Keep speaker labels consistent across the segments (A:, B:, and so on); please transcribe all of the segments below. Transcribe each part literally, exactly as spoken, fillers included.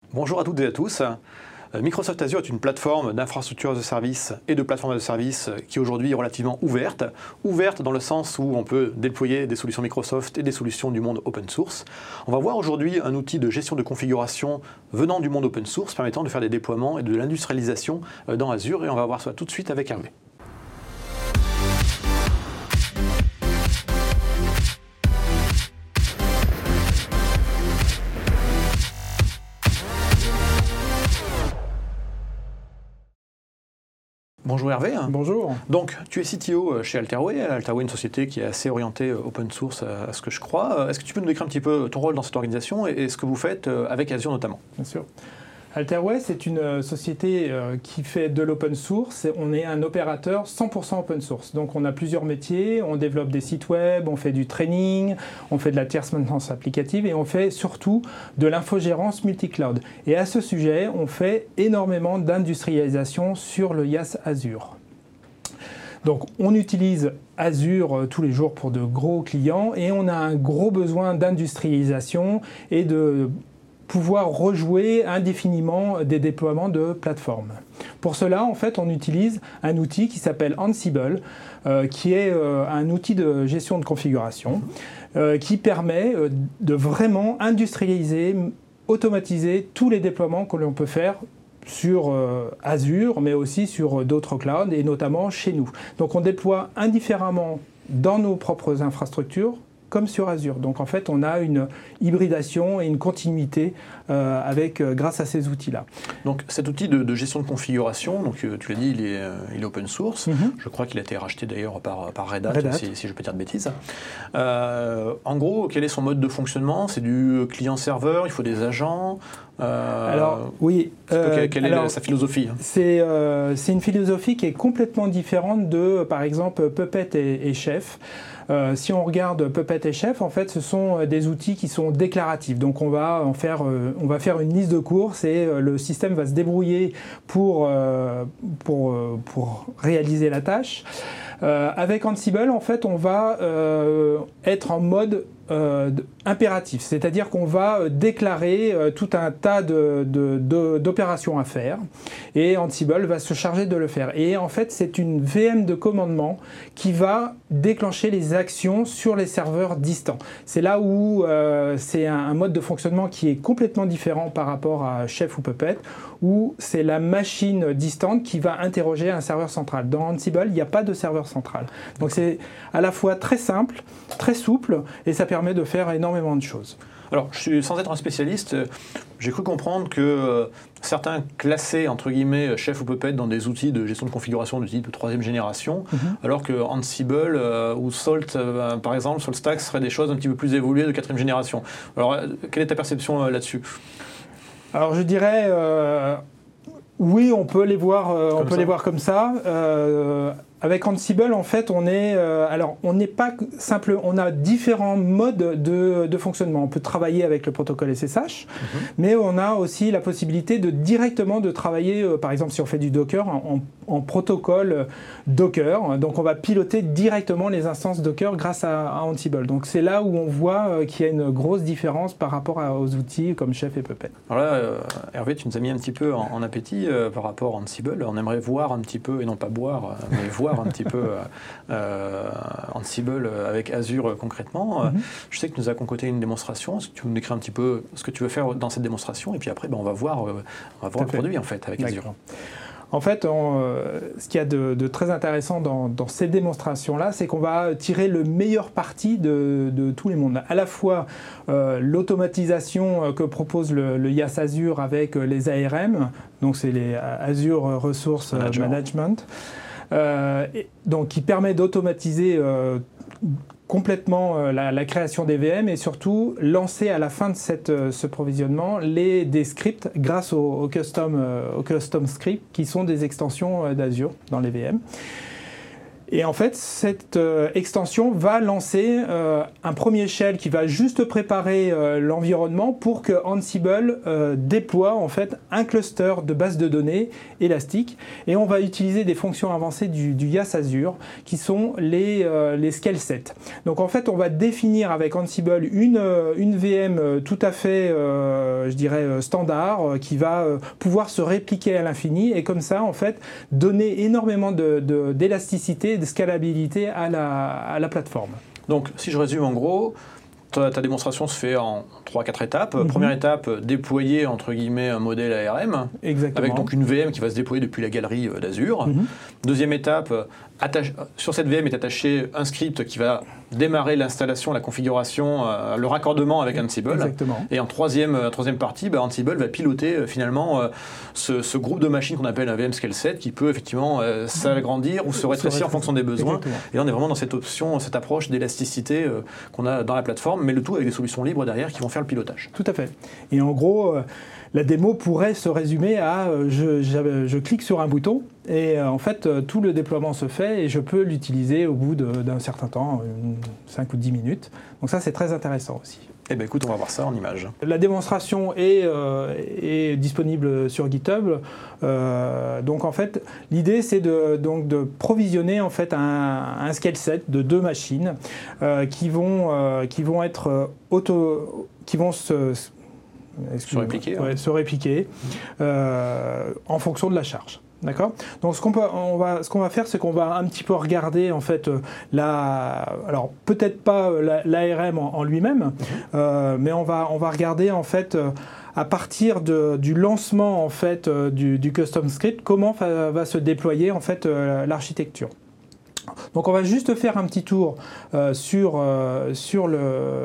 A: Bonjour à toutes et à tous. Microsoft Azure est une plateforme d'infrastructure as a service et de plateforme as a service qui aujourd'hui est relativement ouverte. Ouverte dans le sens où on peut déployer des solutions Microsoft et des solutions du monde open source. On va voir aujourd'hui un outil de gestion de configuration venant du monde open source permettant de faire des déploiements et de l'industrialisation dans Azure, et on va voir ça tout de suite avec Hervé. Bonjour Hervé.
B: Bonjour.
A: Donc, tu es C T O chez Alterway. Alterway est une société qui est assez orientée open source à ce que je crois. Est-ce que tu peux nous décrire un petit peu ton rôle dans cette organisation et ce que vous faites avec Azure notamment?
B: Bien sûr. Alterway, c'est une société qui fait de l'open source. On est un opérateur cent pour cent open source. Donc on a plusieurs métiers, on développe des sites web, on fait du training, on fait de la tierce maintenance applicative et on fait surtout de l'infogérance multi-cloud. Et à ce sujet, on fait énormément d'industrialisation sur le I A S Azure. Donc on utilise Azure tous les jours pour de gros clients et on a un gros besoin d'industrialisation et de pouvoir rejouer indéfiniment des déploiements de plateformes. Pour cela, en fait, on utilise un outil qui s'appelle Ansible, euh, qui est euh, un outil de gestion de configuration, euh, qui permet euh, de vraiment industrialiser, automatiser tous les déploiements que l'on peut faire sur euh, Azure, mais aussi sur d'autres clouds, et notamment chez nous. Donc on déploie indifféremment dans nos propres infrastructures, comme sur Azure. Donc en fait, on a une hybridation et une continuité euh, avec, euh, grâce à ces outils-là.
A: Donc cet outil de, de gestion de configuration, donc, euh, tu l'as dit, il est, euh, il est open source. Mm-hmm. Je crois qu'il a été racheté d'ailleurs par, par Red Hat, Red Hat. Si, si je ne peux pas dire de bêtises. Euh, en gros, quel est son mode de fonctionnement? C'est du client-serveur, il faut des agents
B: euh, Alors, oui.
A: Euh, quelle est alors, sa philosophie?
B: C'est euh, une philosophie qui est complètement différente de, par exemple, Puppet et, et Chef. Euh, si on regarde Puppet et Chef, en fait, ce sont des outils qui sont déclaratifs. Donc, on va en faire, euh, on va faire une liste de courses et euh, le système va se débrouiller pour, euh, pour, euh, pour réaliser la tâche. Euh, avec Ansible, en fait, on va euh, être en mode euh, impératif, c'est-à-dire qu'on va déclarer euh, tout un tas de, de, de, d'opérations à faire et Ansible va se charger de le faire. Et en fait, c'est une V M de commandement qui va déclencher les actions sur les serveurs distants. C'est là où euh, c'est un, un mode de fonctionnement qui est complètement différent par rapport à Chef ou Puppet, où c'est la machine distante qui va interroger un serveur central. Dans Ansible, il n'y a pas de serveur central. Donc c'est à la fois très simple, très souple, et ça permet de faire énormément de choses.
A: Alors, je suis, sans être un spécialiste, j'ai cru comprendre que euh, certains classaient, entre guillemets, Chef ou Puppet dans des outils de gestion de configuration de type troisième génération, mm-hmm. alors que Ansible euh, ou Salt, euh, par exemple, SaltStack seraient des choses un petit peu plus évoluées de quatrième génération. Alors, euh, quelle est ta perception euh, là-dessus?
B: Alors, je dirais... Euh, oui, on peut les voir, euh, on peut les voir comme ça. Euh, Avec Ansible, en fait, on est, euh, alors, on n'est pas simple, on a différents modes de, de fonctionnement. On peut travailler avec le protocole S S H, mm-hmm. mais on a aussi la possibilité de directement de travailler, euh, par exemple, si on fait du Docker, en, en protocole Docker. Donc, on va piloter directement les instances Docker grâce à, à Ansible. Donc, c'est là où on voit euh, qu'il y a une grosse différence par rapport à, aux outils comme Chef et Puppet.
A: Alors là, euh, Hervé, tu nous as mis un petit peu en, en appétit euh, par rapport à Ansible. On aimerait voir un petit peu, et non pas boire, mais voir un petit peu euh, Ansible avec Azure euh, concrètement. Mm-hmm. Je sais que nous avons concocté une démonstration. Est-ce que tu veux nous décrire un petit peu ce que tu veux faire dans cette démonstration? Et puis après, ben, on va voir, euh, on va voir le produit en fait avec Azure.
B: En fait, on, euh, ce qu'il y a de, de très intéressant dans, dans ces démonstrations-là, c'est qu'on va tirer le meilleur parti de, de tous les mondes. À la fois euh, l'automatisation que propose le, le I A S Azure avec les A R M, donc c'est les Azure Resource Management, Management euh, et, donc qui permet d'automatiser euh, complètement euh, la, la création des V M et surtout lancer à la fin de cette, euh, ce provisionnement les, des scripts grâce aux au custom, euh, au custom scripts qui sont des extensions euh, d'Azure dans les V M. Et en fait, cette euh, extension va lancer euh, un premier shell qui va juste préparer euh, l'environnement pour que Ansible euh, déploie en fait un cluster de base de données élastique. Et on va utiliser des fonctions avancées du, du IaaS Azure qui sont les, euh, les scale sets. Donc en fait, on va définir avec Ansible une, une V M tout à fait, euh, je dirais, standard qui va euh, pouvoir se répliquer à l'infini et comme ça, en fait, donner énormément de, de, d'élasticité, de scalabilité à la, à la plateforme.
A: Donc, si je résume en gros, ta, ta démonstration se fait en trois quatre étapes. Mm-hmm. Première étape, déployer entre guillemets un modèle A R M.
B: Exactement.
A: Avec donc une V M qui va se déployer depuis la galerie d'Azure. Mm-hmm. Deuxième étape, attache, sur cette V M est attaché un script qui va démarrer l'installation, la configuration, euh, le raccordement avec Ansible.
B: Exactement.
A: Et en troisième, euh, troisième partie, bah, Ansible va piloter euh, finalement euh, ce, ce groupe de machines qu'on appelle un V M Scale Set qui peut effectivement euh, s'agrandir ou se rétrécir en fonction des besoins. Exactement. Et là, on est vraiment dans cette option, cette approche d'élasticité euh, qu'on a dans la plateforme, mais le tout avec des solutions libres derrière qui vont faire le pilotage.
B: Tout à fait. Et en gros, euh, la démo pourrait se résumer à euh, je, je, je clique sur un bouton et euh, en fait euh, tout le déploiement se fait et je peux l'utiliser au bout de, d'un certain temps, cinq ou dix minutes. Donc ça c'est très intéressant aussi.
A: Eh bien écoute, on va voir ça en image.
B: La démonstration est, euh, est disponible sur GitHub. Euh, donc en fait, l'idée c'est de, donc, de provisionner en fait un, un scale set de deux machines euh, qui, vont, euh, qui vont être auto, qui vont se
A: Se répliquer,
B: ouais,
A: hein.
B: se répliquer euh, en fonction de la charge. D'accord ? Donc ce qu'on peut, on va, ce qu'on va faire, c'est qu'on va un petit peu regarder en fait la, alors peut-être pas l'A R M en, en lui-même, mm-hmm. euh, mais on va, on va regarder en fait à partir de, du lancement en fait du, du custom script comment va, va se déployer en fait l'architecture. Donc on va juste faire un petit tour euh, sur euh, sur le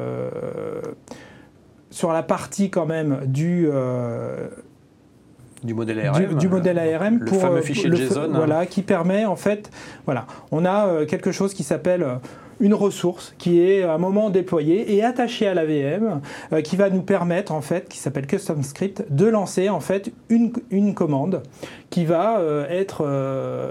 B: sur la partie quand même du euh,
A: du modèle A R M,
B: du, du modèle A R M
A: le
B: pour
A: fameux fichier
B: le,
A: JSON,
B: voilà, qui permet en fait, voilà, on a euh, quelque chose qui s'appelle une ressource qui est à un moment déployée et attachée à la V M, euh, qui va nous permettre en fait, qui s'appelle custom script, de lancer en fait une, une commande qui va euh, être euh,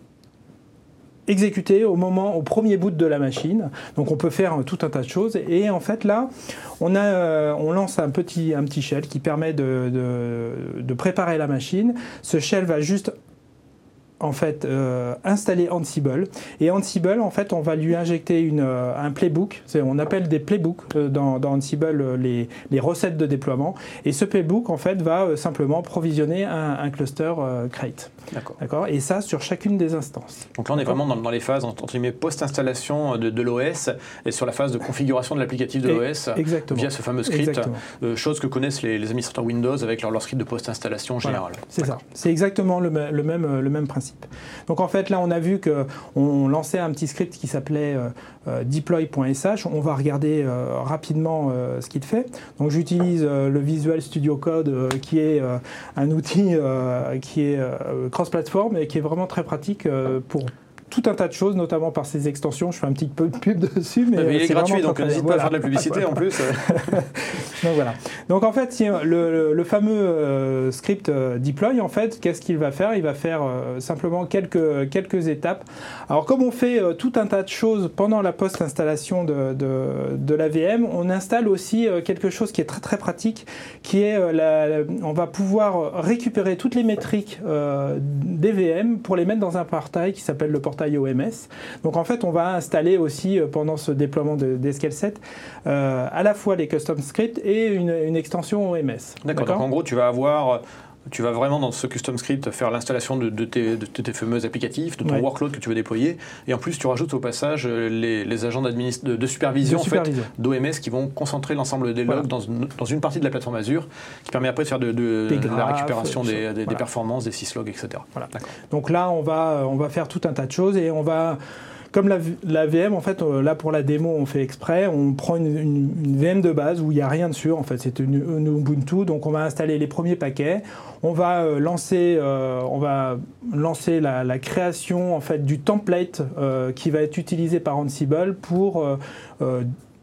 B: exécuté au moment, au premier boot de la machine. Donc on peut faire tout un tas de choses. Et en fait là, on, a, euh, on lance un petit, un petit shell qui permet de, de, de préparer la machine. Ce shell va juste en fait euh, installer Ansible et Ansible en fait on va lui injecter une, euh, un playbook, c'est, on appelle des playbooks euh, dans, dans Ansible euh, les, les recettes de déploiement et ce playbook en fait va euh, simplement provisionner un, un cluster euh, crate.
A: D'accord.
B: D'accord. Et ça sur chacune des instances.
A: Donc là on est vraiment dans, dans les phases entre guillemets post-installation de, de l'O S et sur la phase de configuration de l'applicatif de l'O S
B: Exactement.
A: Via ce fameux script, euh, chose que connaissent les, les administrateurs Windows avec leur, leur script de post-installation
B: voilà.
A: général.
B: C'est
A: D'accord.
B: ça, c'est exactement le, le, même, le même principe. Donc en fait là on a vu qu'on lançait un petit script qui s'appelait euh, euh, deploy.sh. On va regarder euh, rapidement euh, ce qu'il fait. Donc j'utilise euh, le Visual Studio Code euh, qui est euh, un outil euh, qui est euh, cross-platform et qui est vraiment très pratique euh, pour tout un tas de choses, notamment par ses extensions. Je fais un petit peu de pub dessus, mais,
A: mais il est gratuit, donc n'hésite
B: voilà.
A: pas à faire de la publicité
B: voilà.
A: en plus.
B: donc voilà. Donc en fait, le, le, le fameux euh, script euh, deploy, en fait, qu'est-ce qu'il va faire ? Il va faire euh, simplement quelques quelques étapes. Alors comme on fait euh, tout un tas de choses pendant la post-installation de, de, de la V M, on installe aussi euh, quelque chose qui est très très pratique, qui est euh, la, la, on va pouvoir récupérer toutes les métriques euh, des V M pour les mettre dans un portail qui s'appelle le portail O M S. Donc en fait, on va installer aussi euh, pendant ce déploiement de, des scale sets euh, à la fois les custom scripts et une, une extension O M S.
A: D'accord. Donc en gros, tu vas avoir tu vas vraiment dans ce custom script faire l'installation de, de, tes, de tes fameux applicatifs, de ton ouais. workload que tu veux déployer, et en plus tu rajoutes au passage les, les agents de, de supervision,
B: de supervision.
A: En fait, d'O M S qui vont concentrer l'ensemble des logs voilà. dans, une, dans une partie de la plateforme Azure, qui permet après de faire de, de, de graphes, la récupération des, des, voilà. des performances, des syslogs, et cetera. Voilà.
B: Donc là, on va, on va faire tout un tas de choses et on va... Comme la, la V M, en fait, euh, là pour la démo, on fait exprès, on prend une, une, une V M de base où il n'y a rien dessus, en fait, c'est une, une Ubuntu, donc on va installer les premiers paquets, on va euh, lancer, euh, on va lancer la, la création en fait, du template euh, qui va être utilisé par Ansible pour euh, euh,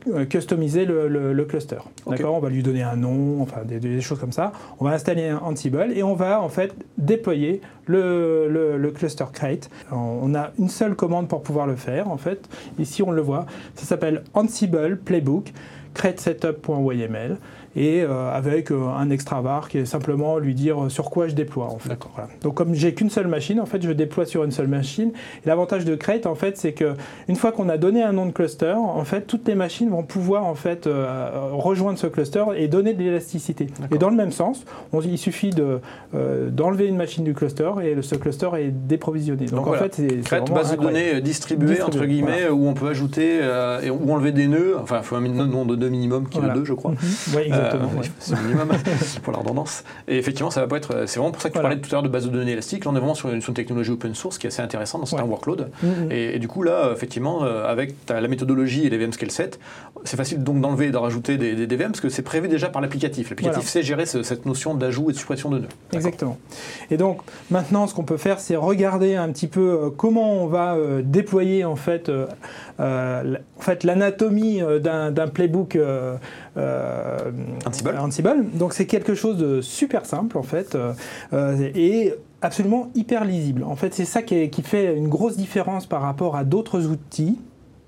B: customiser le, le, le cluster.
A: Okay.
B: D'accord, on va lui donner un nom, enfin des, des choses comme ça. On va installer un Ansible et on va en fait déployer le, le, le cluster create. On a une seule commande pour pouvoir le faire en fait. Ici on le voit, ça s'appelle Ansible Playbook create setup.yml et euh, avec euh, un extra var qui est simplement lui dire sur quoi je déploie en fait. Voilà. Donc comme j'ai qu'une seule machine, en fait je déploie sur une seule machine. Et l'avantage de create en fait c'est que une fois qu'on a donné un nom de cluster, en fait toutes les machines vont pouvoir en fait euh, rejoindre ce cluster et donner de l'élasticité. Et dans le même sens, on, il suffit de euh, d'enlever une machine du cluster et ce cluster est déprovisionné. Donc, Donc en voilà. fait c'est
A: create base de données distribuée, distribuée entre guillemets voilà. où on peut ajouter euh, et, ou enlever des nœuds. Enfin il faut un nombre de nœuds minimum qui est voilà. de deux je crois.
B: Mm-hmm. Oui exactement. Euh, ouais.
A: C'est le minimum pour la redondance. Et effectivement, ça va pas être. C'est vraiment pour ça que tu voilà. parlais tout à l'heure de base de données élastique. Là, on est vraiment sur une, sur une technologie open source qui est assez intéressante dans certains ouais. workloads. Mm-hmm. Et, et du coup, là, effectivement, euh, avec ta, la méthodologie et les V M Scale set, c'est facile donc d'enlever et de rajouter des, des, des V M parce que c'est prévu déjà par l'applicatif. L'applicatif voilà. sait gérer ce, cette notion d'ajout et de suppression de nœuds.
B: Exactement. Et donc, maintenant, ce qu'on peut faire, c'est regarder un petit peu euh, comment on va euh, déployer en fait, euh, euh, en fait l'anatomie euh, d'un, d'un playbook. Euh, euh,
A: Ansible.
B: Ansible. Donc c'est quelque chose de super simple en fait euh, et absolument hyper lisible. En fait, c'est ça qui, est, qui fait une grosse différence par rapport à d'autres outils.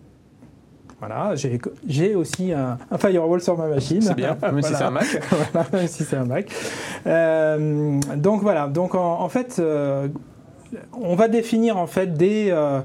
B: Voilà, j'ai, j'ai aussi un, un firewall sur ma machine.
A: C'est bien, même voilà. si c'est un Mac.
B: Voilà, même si c'est un Mac. Euh, donc voilà, donc en, en fait. Euh, on va définir en fait des, euh,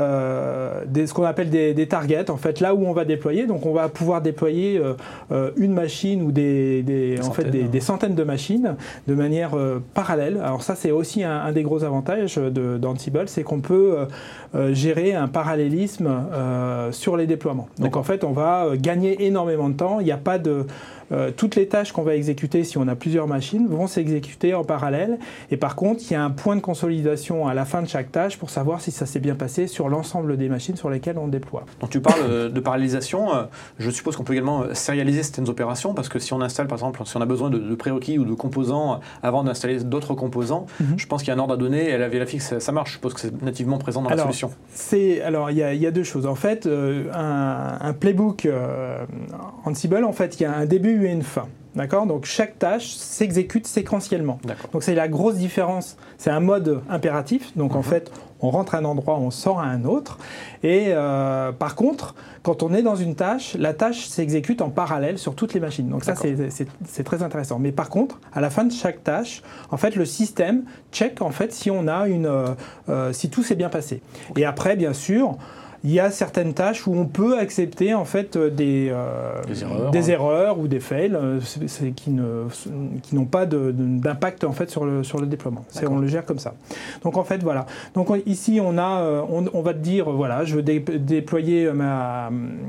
B: euh, des ce qu'on appelle des, des targets en fait là où on va déployer. Donc on va pouvoir déployer euh, une machine ou des, des en fait des, des centaines de machines de manière euh, parallèle. Alors ça c'est aussi un, un des gros avantages de, d'Ansible, c'est qu'on peut euh, gérer un parallélisme euh, sur les déploiements. Donc D'accord. en fait on va gagner énormément de temps. Il n'y a pas de Euh, toutes les tâches qu'on va exécuter si on a plusieurs machines vont s'exécuter en parallèle et par contre il y a un point de consolidation à la fin de chaque tâche pour savoir si ça s'est bien passé sur l'ensemble des machines sur lesquelles on déploie.
A: Donc tu parles de parallélisation, je suppose qu'on peut également sérialiser certaines opérations parce que si on installe par exemple, si on a besoin de, de prérequis ou de composants avant d'installer d'autres composants, mm-hmm. je pense qu'il y a un ordre à donner et la vérifier que ça, ça marche, je suppose que c'est nativement présent dans
B: alors,
A: la solution.
B: C'est, alors il y, y a deux choses, en fait euh, un, un playbook euh, Ansible en fait il y a un début et une fin. D'accord ? Donc chaque tâche s'exécute séquentiellement. D'accord. Donc c'est la grosse différence. C'est un mode impératif. Donc mm-hmm. en fait, on rentre à un endroit, on sort à un autre. Et euh, par contre, quand on est dans une tâche, la tâche s'exécute en parallèle sur toutes les machines. Donc ça, c'est, c'est, c'est très intéressant. Mais par contre, à la fin de chaque tâche, en fait, le système check en fait si on a une, euh, euh, si tout s'est bien passé. Okay. Et après, bien sûr. Il y a certaines tâches où on peut accepter en fait des, euh,
A: des, erreurs,
B: des
A: hein.
B: erreurs ou des fails euh, c'est, c'est, qui, ne, qui n'ont pas de, de, d'impact en fait sur le, sur le déploiement. C'est, on le gère comme ça. Donc en fait voilà. Donc on, ici on a, on, on va te dire voilà, je veux dé, déployer ma,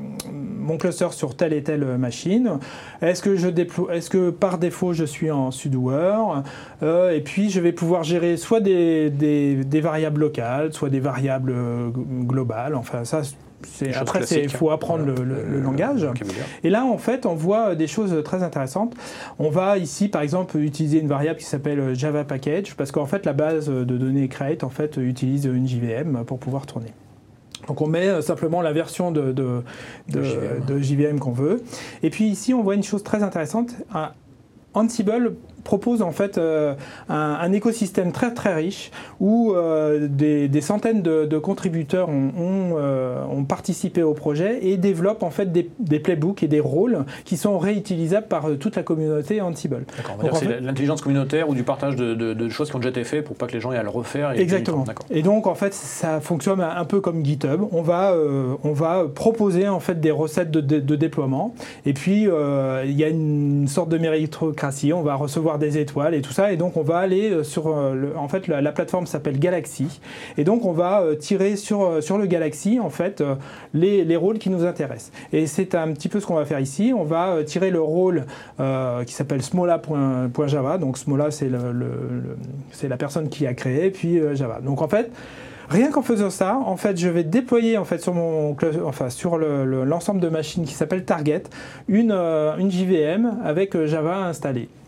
B: mon cluster sur telle et telle machine. Est-ce que je déploie, est-ce que par défaut je suis en sudoer euh, et puis je vais pouvoir gérer soit des, des, des variables locales, soit des variables globales. Enfin ça, c'est, après, il faut apprendre voilà. le, le, le, le langage. Le et là, en fait, on voit des choses très intéressantes. On va ici, par exemple, utiliser une variable qui s'appelle Java Package, parce qu'en fait, la base de données create en fait, utilise une J V M pour pouvoir tourner. Donc on met simplement la version de, de, de, de, J V M. de J V M qu'on veut. Et puis ici, on voit une chose très intéressante. Ansible propose en fait euh, un, un écosystème très très riche où euh, des, des centaines de, de contributeurs ont, ont, euh, ont participé au projet et développent en fait des, des playbooks et des rôles qui sont réutilisables par euh, toute la communauté Ansible.
A: D'accord, on va Donc, dire que c'est fait, l'intelligence communautaire ou du partage de, de, de choses qui ont déjà été faites pour pas que les gens aient à le refaire. Et
B: exactement. Et, et donc en fait ça fonctionne un peu comme GitHub. On va, euh, on va proposer en fait des recettes de, de, de déploiement et puis euh, il y a une sorte de méritocratie. On va recevoir des étoiles et tout ça et donc on va aller sur le, en fait la, la plateforme s'appelle Galaxy et donc on va tirer sur, sur le Galaxy en fait les, les rôles qui nous intéressent et c'est un petit peu ce qu'on va faire ici. On va tirer le rôle euh, qui s'appelle smola.java. Donc smola c'est, le, le, le, c'est la personne qui a créé puis euh, Java. Donc en fait rien qu'en faisant ça, en fait, je vais déployer en fait sur mon, enfin sur le, le, l'ensemble de machines qui s'appelle Target une, euh, une J V M avec Java installée.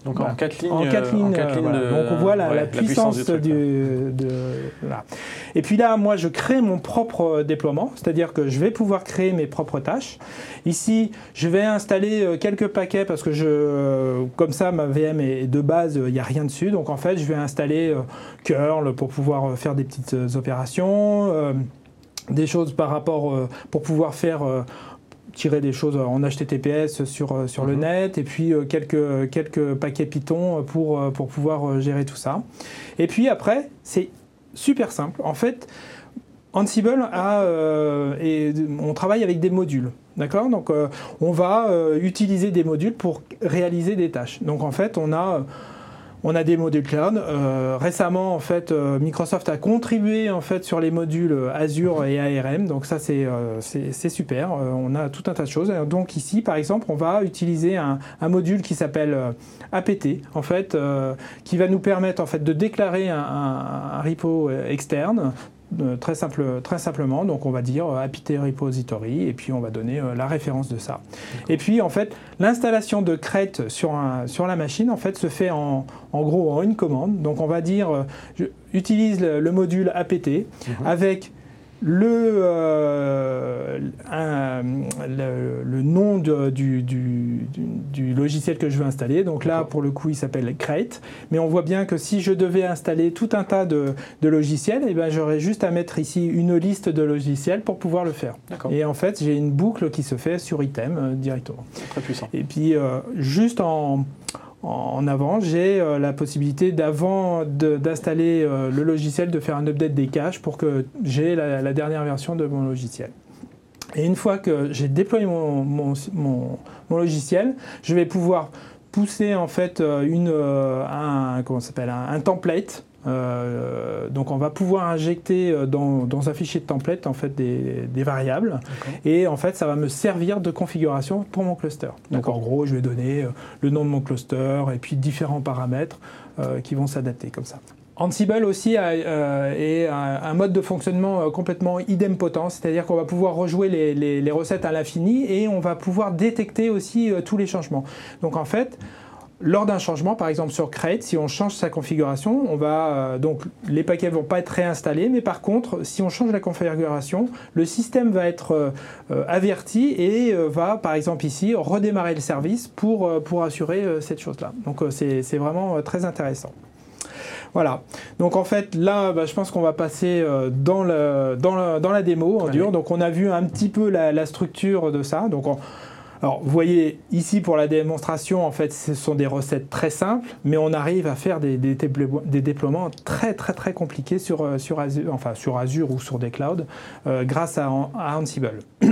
A: Donc
B: voilà.
A: en quatre lignes.
B: En quatre lignes,
A: en quatre lignes
B: voilà.
A: de,
B: Donc on voit la,
A: ouais,
B: la, puissance,
A: la puissance du
B: du,
A: truc,
B: de, voilà. Et puis là, moi, je crée mon propre déploiement, c'est-à-dire que je vais pouvoir créer mes propres tâches. Ici, je vais installer quelques paquets parce que je, comme ça, ma V M est de base, il n'y a rien dessus. Donc en fait, je vais installer curl pour pouvoir faire des petites opérations, euh, des choses par rapport euh, pour pouvoir faire euh, tirer des choses en H T T P S sur, sur le net, et puis euh, quelques, quelques paquets Python pour, pour pouvoir gérer tout ça. Et puis après, c'est super simple. En fait, Ansible a, euh, et on travaille avec des modules. D'accord ? Donc euh, on va euh, utiliser des modules pour réaliser des tâches. Donc en fait, on a... On a des modules cloud. Euh, récemment, en fait, euh, Microsoft a contribué en fait sur les modules Azure et A R M. Donc ça, c'est euh, c'est super. Euh, on a tout un tas de choses. Donc ici, par exemple, on va utiliser un, un module qui s'appelle euh, A P T, en fait, euh, qui va nous permettre en fait de déclarer un, un, un repo externe. Euh, très, simple, très simplement, donc on va dire euh, apt repository et puis on va donner euh, la référence de ça. Et puis en fait, l'installation de crate sur, un, sur la machine en fait se fait en, en gros en une commande. Donc on va dire, euh, je utilise le, le module apt mm-hmm. avec le, euh, un, le, le nom de, du, du, du, du logiciel que je veux installer. Donc là, pour le coup, il s'appelle Crate. Mais on voit bien que si je devais installer tout un tas de, de logiciels, eh ben, j'aurais juste à mettre ici une liste de logiciels pour pouvoir le faire. Et en fait, j'ai une boucle qui se fait sur item euh, directement.
A: Très puissant.
B: Et puis, euh, juste en... En avant, j'ai euh, la possibilité d'avant d'installer euh, le logiciel, de faire un update des caches pour que j'ai la, la dernière version de mon logiciel. Et une fois que j'ai déployé mon, mon, mon, mon logiciel, je vais pouvoir pousser en fait une, un, comment ça s'appelle, un, un template. Euh, donc on va pouvoir injecter dans, dans un fichier de template en fait des, des variables et en fait ça va me servir de configuration pour mon cluster. Donc en gros je vais donner le nom de mon cluster et puis différents paramètres euh, qui vont s'adapter comme ça. Ansible aussi a, euh, est un, un mode de fonctionnement complètement idempotent, c'est-à-dire qu'on va pouvoir rejouer les, les, les recettes à l'infini et on va pouvoir détecter aussi euh, tous les changements. Donc en fait, lors d'un changement, par exemple sur Crate, si on change sa configuration, on va, euh, donc les paquets ne vont pas être réinstallés, mais par contre, si on change la configuration, le système va être euh, averti et euh, va, par exemple ici, redémarrer le service pour, euh, pour assurer euh, cette chose-là. Donc euh, c'est vraiment euh, très intéressant. Voilà, donc en fait là bah, je pense qu'on va passer euh, dans, le, dans, le, dans la démo en dur. Donc on a vu un petit peu la, la structure de ça. Donc on, alors vous voyez ici pour la démonstration en fait ce sont des recettes très simples, mais on arrive à faire des, des, des déploiements très très très compliqués sur, sur, Azure, enfin, sur Azure ou sur des clouds euh, grâce à, à Ansible.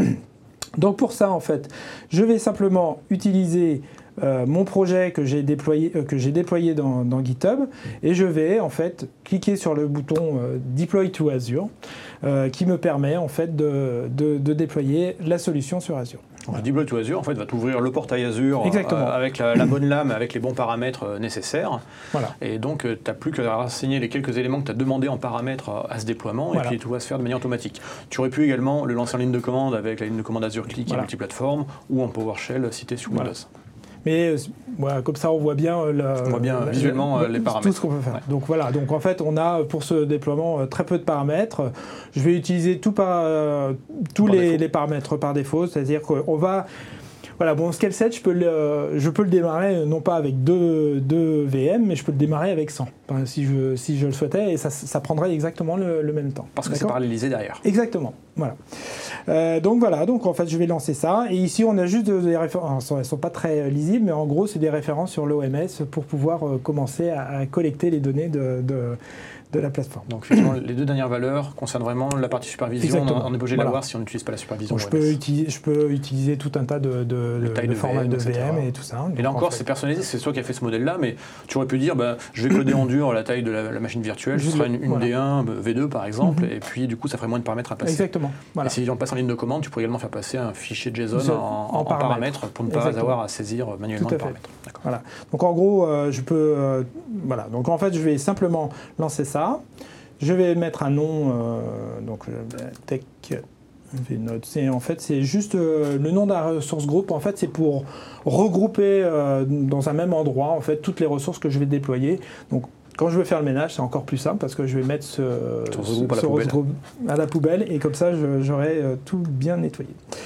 B: Donc pour ça en fait je vais simplement utiliser Euh, mon projet que j'ai déployé, euh, que j'ai déployé dans, dans GitHub et je vais en fait cliquer sur le bouton euh, Deploy to Azure euh, qui me permet en fait de, de, de déployer la solution sur Azure.
A: Voilà. Deploy to Azure en fait va t'ouvrir le portail Azure euh, avec la, la bonne lame, avec les bons paramètres euh, nécessaires. Voilà. Et donc euh, tu n'as plus qu'à renseigner les quelques éléments que tu as demandé en paramètres à, à ce déploiement voilà. Et puis tout va se faire de manière automatique. Tu aurais pu également le lancer en ligne de commande avec la ligne de commande Azure Click voilà. Et multiplateforme ou en PowerShell si tu es sur Windows. Voilà.
B: Mais voilà, comme ça, on voit bien, la,
A: on voit bien
B: la,
A: visuellement
B: la,
A: les paramètres.
B: Tout ce qu'on peut faire. Ouais. Donc voilà. Donc en fait, on a pour ce déploiement très peu de paramètres. Je vais utiliser tout par, euh, tous les, les paramètres par défaut, c'est-à-dire qu'on va voilà, bon, scale set, je peux le, je peux le démarrer non pas avec deux, deux V M, mais je peux le démarrer avec cent, enfin, si, je, si je le souhaitais, et ça, ça prendrait exactement le, le même temps.
A: Parce que c'est parallélisé derrière.
B: Exactement, voilà. Euh, donc voilà, donc en fait, je vais lancer ça, et ici, on a juste des références, elles ne sont pas très lisibles, mais en gros, c'est des références sur l'O M S pour pouvoir euh, commencer à, à collecter les données de... de de la plateforme.
A: Donc effectivement, les deux dernières valeurs concernent vraiment la partie supervision. Exactement. On est obligé de voilà. la voir si on n'utilise pas la supervision.
B: Donc, je, peux utiliser, je peux utiliser tout un tas de, de, de, de, de formats de V M et tout ça.
A: Et là encore, en fait, c'est personnalisé, c'est toi qui as fait ce modèle-là, mais tu aurais pu dire, bah, je vais coder en dur la taille de la, la machine virtuelle, ce sera une, une voilà. D un, V deux par exemple, mm-hmm. et puis du coup, ça ferait moins de paramètres à passer.
B: Exactement. Voilà.
A: Et si on passe en ligne de commande, tu pourrais également faire passer un fichier JSON en, en, en paramètres. paramètres pour ne pas Exactement. avoir à saisir manuellement les paramètres.
B: Voilà. Donc en gros, euh, je peux... Euh, voilà. Donc en fait, je vais simplement lancer ça. Je vais mettre un nom, euh, donc tech Vnode, c'est en fait c'est juste euh, le nom d'un ressource group. En fait, c'est pour regrouper euh, dans un même endroit en fait toutes les ressources que je vais déployer. Donc quand je veux faire le ménage, c'est encore plus simple parce que je vais mettre ce, ce,
A: groupe, à,
B: ce
A: la
B: groupe à la poubelle et comme ça j'aurai euh, tout bien nettoyé.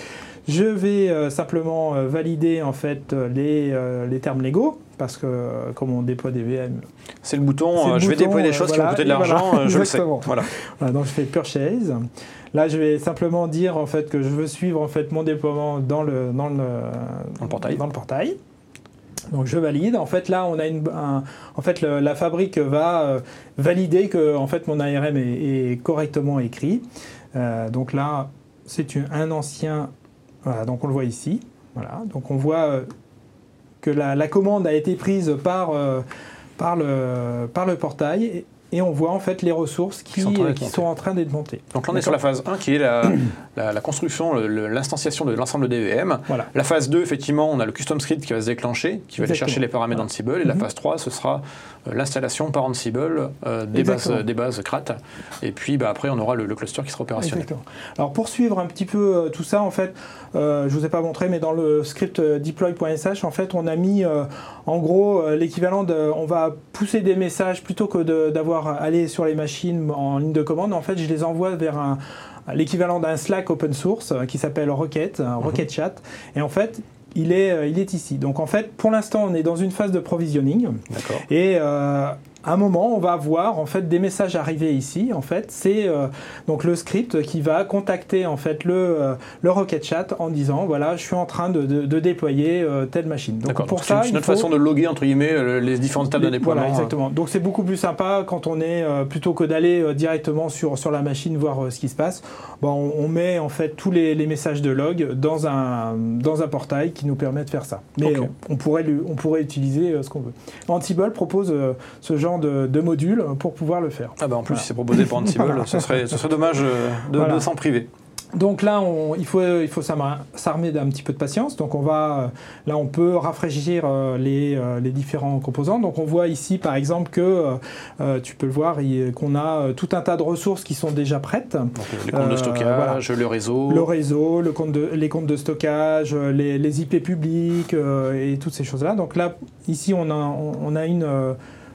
B: Je vais euh, simplement euh, valider en fait les, euh, les termes légaux parce que euh, comme on déploie des V M,
A: c'est le bouton. Euh, je vais déployer des choses euh, voilà, qui vont coûter de l'argent. Voilà, je le sais.
B: Voilà. Voilà, donc je fais purchase. Là, je vais simplement dire en fait que je veux suivre en fait mon déploiement dans le dans le,
A: dans le portail.
B: Dans le portail. Donc je valide. En fait, là, on a une, un, en fait, le, la fabrique va euh, valider que en fait mon A R M est, est correctement écrit. Euh, donc là, c'est une, un ancien. Voilà, donc on le voit ici. Voilà, donc on voit euh, que la, la commande a été prise par euh, par le par le portail. Et, Et on voit en fait les ressources qui, qui, sont, en qui sont en train d'être montées.
A: Donc là on est sur la phase un qui est la, la, la construction, le, l'instanciation de l'ensemble des V M. Voilà. La phase deux, effectivement, on a le custom script qui va se déclencher, qui va Exactement. aller chercher les paramètres voilà. d'Ansible. Et mm-hmm. la phase trois, ce sera euh, l'installation par Ansible euh, des, bases, des bases C R A T. Et puis bah, après on aura le, le cluster qui sera opérationnel. Exactement.
B: Alors pour suivre un petit peu euh, tout ça, en fait, euh, je ne vous ai pas montré, mais dans le script euh, deploy.sh, en fait, on a mis euh, en gros euh, l'équivalent de, on va pousser des messages plutôt que de, d'avoir aller sur les machines en ligne de commande. En fait, je les envoie vers un, l'équivalent d'un Slack open source euh, qui s'appelle Rocket, un Rocket Chat. Et en fait, il est, euh, il est ici. Donc en fait, pour l'instant, on est dans une phase de provisioning.
A: D'accord.
B: Et euh, à un moment, on va voir en fait des messages arriver ici. En fait, c'est euh, donc le script qui va contacter en fait le euh, le Rocket Chat en disant voilà, je suis en train de, de, de déployer euh, telle machine.
A: Donc D'accord. pour donc ça, c'est une autre faut... façon de loguer entre guillemets les différentes tables
B: les,
A: de déploiement.
B: Voilà, exactement. Donc c'est beaucoup plus sympa quand on est euh, plutôt que d'aller euh, directement sur sur la machine voir euh, ce qui se passe. Bon, on, on met en fait tous les, les messages de log dans un dans un portail qui nous permet de faire ça. Mais okay. on, on pourrait lui, on pourrait utiliser euh, ce qu'on veut. Ansible propose euh, ce genre de, de module pour pouvoir le faire.
A: Ah bah en plus, voilà. si c'est proposé par Ansible, voilà. ce, serait, ce serait dommage de, voilà. de s'en priver.
B: Donc là, on, il faut, il faut s'armer d'un petit peu de patience. Donc on va, là, on peut rafraîchir les, les différents composants. Donc on voit ici, par exemple, que euh, tu peux le voir, qu'on a tout un tas de ressources qui sont déjà prêtes. Donc,
A: les comptes euh, de stockage, voilà. le réseau,
B: le réseau, le compte de, les comptes de stockage, les, les I P publics euh, et toutes ces choses-là. Donc là, ici, on a, on a une euh,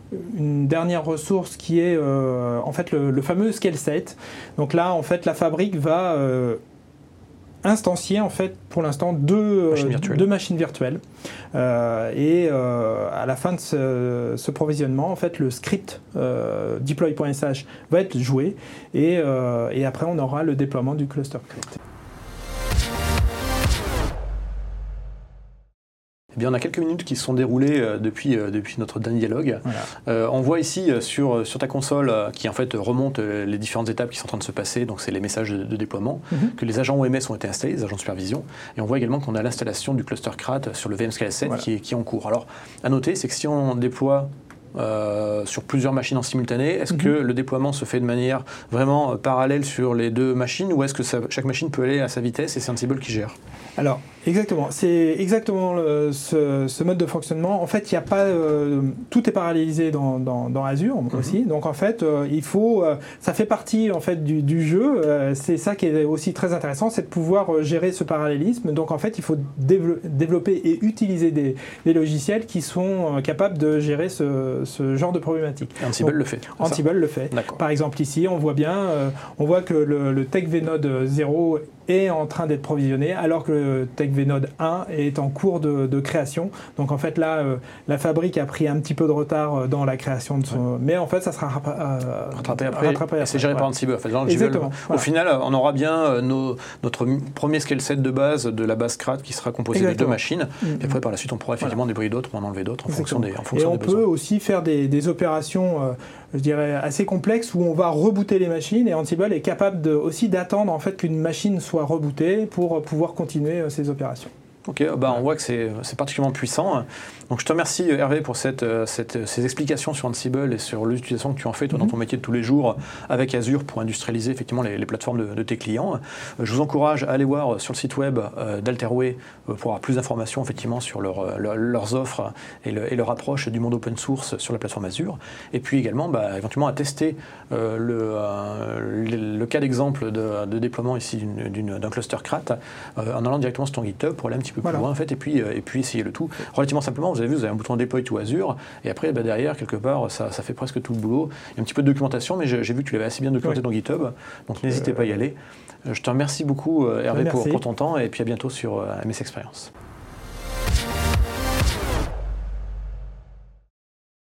B: une dernière ressource qui est euh, en fait le, le fameux scale set. Donc là, en fait, la fabrique va euh, instancier en fait pour l'instant deux machines virtuelles, deux machines virtuelles. Euh, et euh, à la fin de ce, ce provisionnement, en fait, le script euh, deploy.sh va être joué et, euh, et après on aura le déploiement du cluster script.
A: Eh bien, on a quelques minutes qui se sont déroulées euh, depuis, euh, depuis notre dernier dialogue. Voilà. Euh, on voit ici euh, sur, sur ta console euh, qui en fait remonte euh, les différentes étapes qui sont en train de se passer, donc c'est les messages de, de déploiement, mm-hmm. que les agents O M S ont été installés, les agents de supervision, et on voit également qu'on a l'installation du cluster C R A T sur le V M Scale sept voilà. qui, est, qui est en cours. Alors, à noter, c'est que si on déploie Euh, sur plusieurs machines en simultané, est-ce mm-hmm. que le déploiement se fait de manière vraiment euh, parallèle sur les deux machines ou est-ce que ça, chaque machine peut aller à sa vitesse et c'est Ansible qui gère ?
B: Alors, exactement. C'est exactement le, ce, ce mode de fonctionnement. En fait, il n'y a pas... Euh, tout est parallélisé dans, dans, dans Azure mm-hmm. aussi. Donc, en fait, euh, il faut... Euh, ça fait partie, en fait, du, du jeu. Euh, c'est ça qui est aussi très intéressant, c'est de pouvoir euh, gérer ce parallélisme. Donc, en fait, il faut dévelop- développer et utiliser des, des logiciels qui sont euh, capables de gérer ce ce genre de problématique.
A: Ansible Donc, le fait.
B: Ansible le fait.
A: D'accord.
B: Par exemple ici, on voit bien, euh, on voit que le, le TechVnode zéro est en train d'être provisionné, alors que le TechVnode un est en cours de, de création. Donc en fait là, euh, la fabrique a pris un petit peu de retard dans la création de son... Ouais. Mais en fait, ça sera rapa- euh,
A: rattrapé après.
B: Rattrapé après
A: c'est géré ouais. par Ansible. En fait, Ansible
B: Exactement.
A: Au
B: voilà.
A: final, on aura bien nos, notre premier scale set de base de la base C R A T qui sera composé Exactement. de deux machines. Mm-hmm. Et après, par la suite, on pourra effectivement voilà. débrouiller d'autres ou en enlever d'autres en fonction des, en fonction
B: Et on
A: des
B: peut
A: besoins.
B: aussi faire des, des opérations, euh, je dirais, assez complexes où on va rebooter les machines et Ansible est capable de, aussi d'attendre en fait qu'une machine soit rebootée pour pouvoir continuer euh, ces opérations.
A: Ok, bah on voit que c'est particulièrement puissant. Donc je te remercie Hervé pour cette, cette, ces explications sur Ansible et sur l'utilisation que tu en fais toi, dans ton métier de tous les jours avec Azure pour industrialiser effectivement les, les plateformes de, de tes clients. Je vous encourage à aller voir sur le site web d'Alterway pour avoir plus d'informations effectivement sur leur, leur, leurs offres et, le, et leur approche du monde open source sur la plateforme Azure. Et puis également bah, éventuellement à tester euh, le, euh, le, le cas d'exemple de, de déploiement ici d'un cluster C R A T euh, en allant directement sur ton GitHub pour aller un petit peu plus voilà. loin en fait, et puis, euh, et puis essayer le tout relativement simplement. Vous avez vu, vous avez un bouton Deploy to Azure, et après bah, derrière, quelque part, ça, ça fait presque tout le boulot. Il y a un petit peu de documentation, mais j'ai vu que tu l'avais assez bien documenté oui. dans GitHub, donc n'hésitez euh, pas à y aller. Je te remercie beaucoup Hervé pour, pour ton temps, et puis à bientôt sur euh, M S Experience.